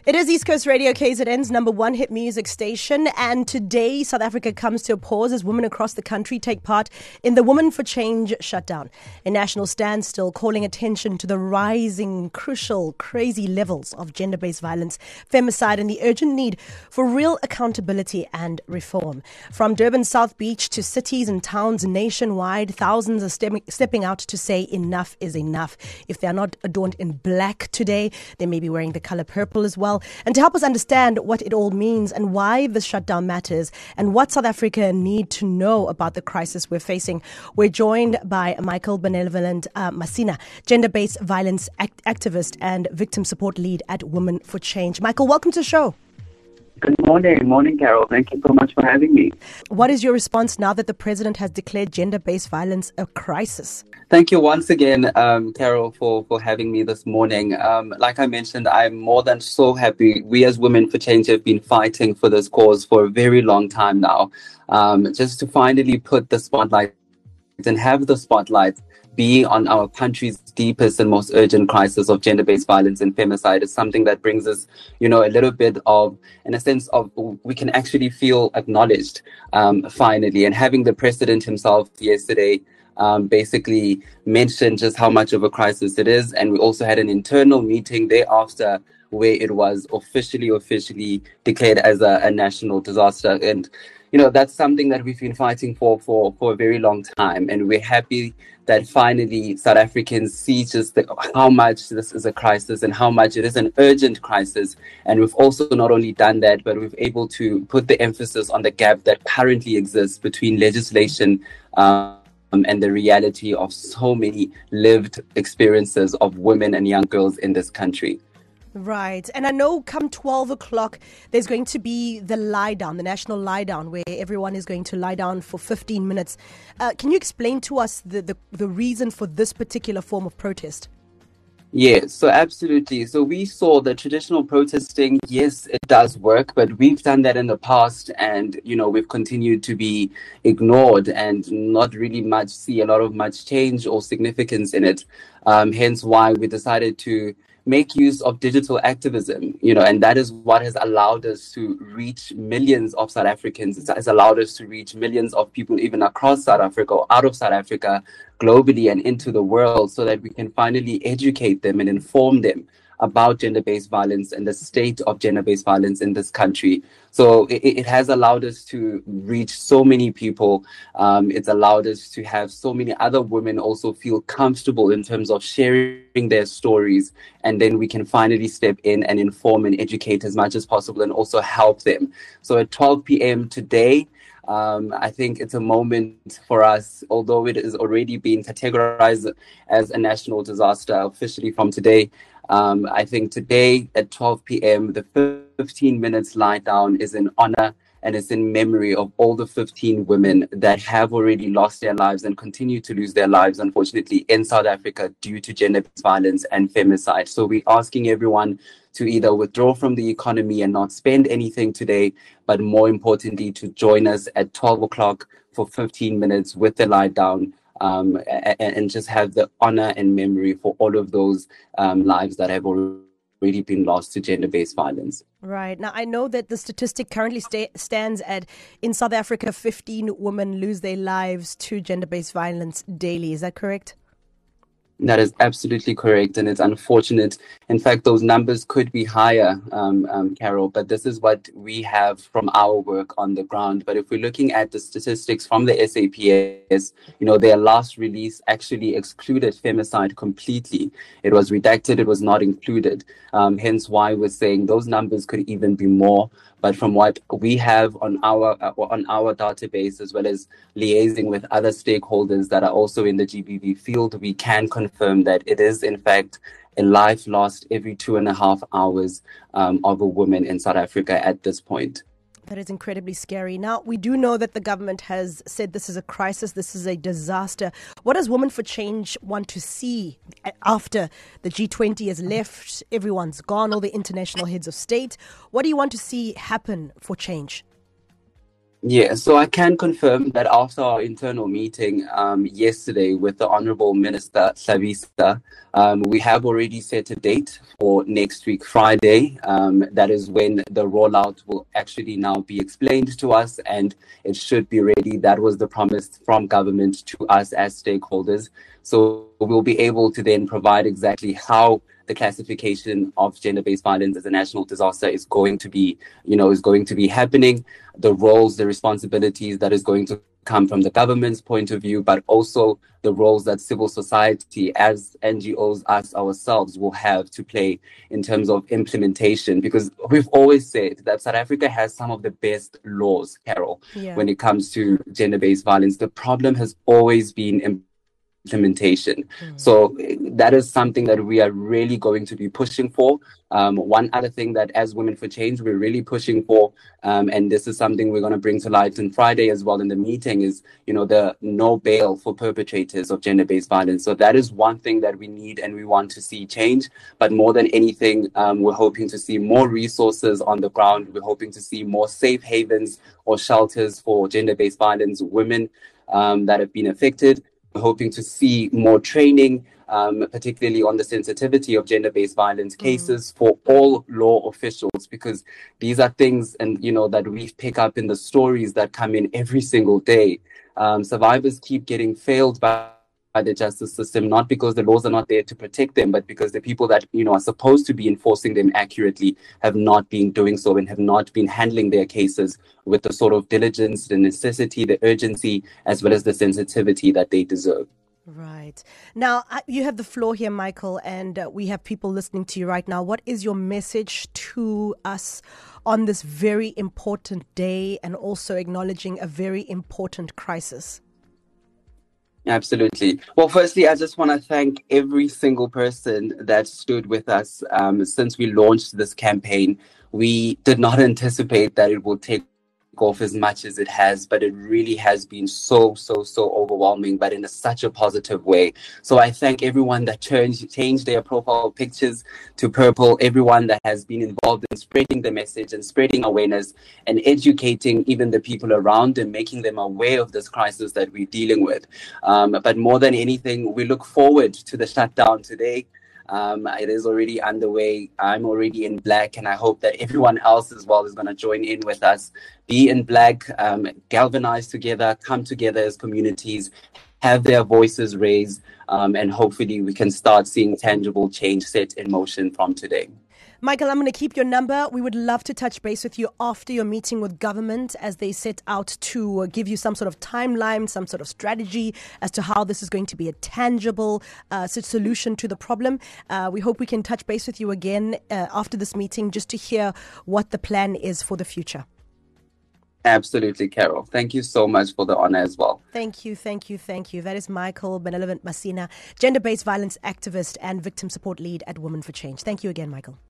It is East Coast Radio, KZN's number one hit music station, and today South Africa comes to a pause as women across the country take part in the Women for Change shutdown, a national standstill calling attention to the rising, crucial, crazy levels of gender-based violence, femicide, and the urgent need for real accountability and reform. From Durban South Beach to cities and towns nationwide, thousands are stepping out to say enough is enough. If they are not adorned in black today, they may be wearing the color purple as well. And to help us understand what it all means and why this shutdown matters and what South Africa need to know about the crisis we're facing, we're joined by Michael Benevolent Masina, gender-based violence activist and victim support lead at Women for Change. Michael, welcome to the show. Good morning. Morning, Carol. Thank you so much for having me. What is your response now that the president has declared gender-based violence a crisis? Thank you once again, Carol, for having me this morning. Like I mentioned, I'm more than so happy. We as Women for Change have been fighting for this cause for a very long time now. Just to finally put the spotlight and have the spotlight be on our country's deepest and most urgent crisis of gender-based violence and femicide is something that brings us, a little bit of, in a sense of, we can actually feel acknowledged, finally. And having the president himself yesterday basically mentioned just how much of a crisis it is. And we also had an internal meeting thereafter where it was officially declared as a national disaster. And that's something that we've been fighting for a very long time. And we're happy that finally South Africans see just how much this is a crisis and how much it is an urgent crisis. And we've also not only done that, but we've able to put the emphasis on the gap that currently exists between legislation and the reality of so many lived experiences of women and young girls in this country. Right. And I know come 12 o'clock, there's going to be the lie down, the national lie down, where everyone is going to lie down for 15 minutes. Can you explain to us the reason for this particular form of protest? Yes, so absolutely. So we saw the traditional protesting, yes, it does work, but we've done that in the past and, we've continued to be ignored and not really see a lot of much change or significance in it. Hence why we decided to make use of digital activism, and that is what has allowed us to reach millions of South Africans. It has allowed us to reach millions of people even across South Africa or out of South Africa, globally and into the world, so that we can finally educate them and inform them about gender-based violence and the state of gender-based violence in this country. So it has allowed us to reach so many people. It's allowed us to have so many other women also feel comfortable in terms of sharing their stories. And then we can finally step in and inform and educate as much as possible and also help them. So at 12 p.m. today, I think it's a moment for us, although it is already being categorized as a national disaster officially from today. I think today at 12 p.m., the 15 minutes lie down is in honor and it's in memory of all the 15 women that have already lost their lives and continue to lose their lives, unfortunately, in South Africa due to gender-based violence and femicide. So we're asking everyone to either withdraw from the economy and not spend anything today, but more importantly, to join us at 12 o'clock for 15 minutes with the lie down. And just have the honor and memory for all of those lives that have already been lost to gender-based violence. Right. Now, I know that the statistic currently stands at, in South Africa, 15 women lose their lives to gender-based violence daily. Is that correct? That is absolutely correct, and it's unfortunate. In fact, those numbers could be higher, Carol, but this is what we have from our work on the ground. But if we're looking at the statistics from the SAPS, their last release actually excluded femicide completely. It was redacted, it was not included. Hence why we're saying those numbers could even be more. But from what we have on our database, as well as liaising with other stakeholders that are also in the GBV field, we can confirm that it is, in fact, a life lost every 2.5 hours of a woman in South Africa at this point. That is incredibly scary. Now, we do know that the government has said this is a crisis, this is a disaster. What does Women for Change want to see after the G20 has left, everyone's gone, all the international heads of state? What do you want to see happen for change? Yeah, so I can confirm that after our internal meeting yesterday with the Honorable Minister Hlabisa, we have already set a date for next week, Friday. That is when the rollout will actually now be explained to us and it should be ready. That was the promise from government to us as stakeholders. So we'll be able to then provide exactly how the classification of gender-based violence as a national disaster is going to be, is going to be happening, the roles, the responsibilities that is going to come from the government's point of view, but also the roles that civil society as NGOs, us ourselves will have to play in terms of implementation. Because we've always said that South Africa has some of the best laws, Carol, Yeah. when it comes to gender-based violence. The problem has always been implementation. So that is something that we are really going to be pushing for. One other thing that as Women for Change, we're really pushing for, and this is something we're going to bring to light on Friday as well in the meeting is, the no bail for perpetrators of gender-based violence. So that is one thing that we need and we want to see change. But more than anything, we're hoping to see more resources on the ground. We're hoping to see more safe havens or shelters for gender-based violence women that have been affected. We're hoping to see more training, particularly on the sensitivity of gender-based violence cases for all law officials, because these are things that we pick up in the stories that come in every single day. Survivors keep getting failed by the justice system, not because the laws are not there to protect them, but because the people that are supposed to be enforcing them accurately have not been doing so and have not been handling their cases with the sort of diligence, the necessity, the urgency, as well as the sensitivity that they deserve. Right. Now, you have the floor here, Michael, and we have people listening to you right now. What is your message to us on this very important day and also acknowledging a very important crisis? Absolutely. Well, firstly, I just want to thank every single person that stood with us since we launched this campaign. We did not anticipate that it will take off as much as it has, but it really has been so overwhelming, but in such a positive way. So I thank everyone that changed their profile pictures to purple, everyone that has been involved in spreading the message and spreading awareness and educating even the people around them, making them aware of this crisis that we're dealing with. But more than anything, we look forward to the shutdown today. It is already underway. I'm already in black, and I hope that everyone else as well is going to join in with us. Be in black, galvanize together, come together as communities, have their voices raised, and hopefully we can start seeing tangible change set in motion from today. Michael, I'm going to keep your number. We would love to touch base with you after your meeting with government as they set out to give you some sort of timeline, some sort of strategy as to how this is going to be a tangible solution to the problem. We hope we can touch base with you again after this meeting just to hear what the plan is for the future. Absolutely, Carol. Thank you so much for the honor as well. Thank you. That is Michael Benevolent Masina, gender-based violence activist and victim support lead at Women for Change. Thank you again, Michael.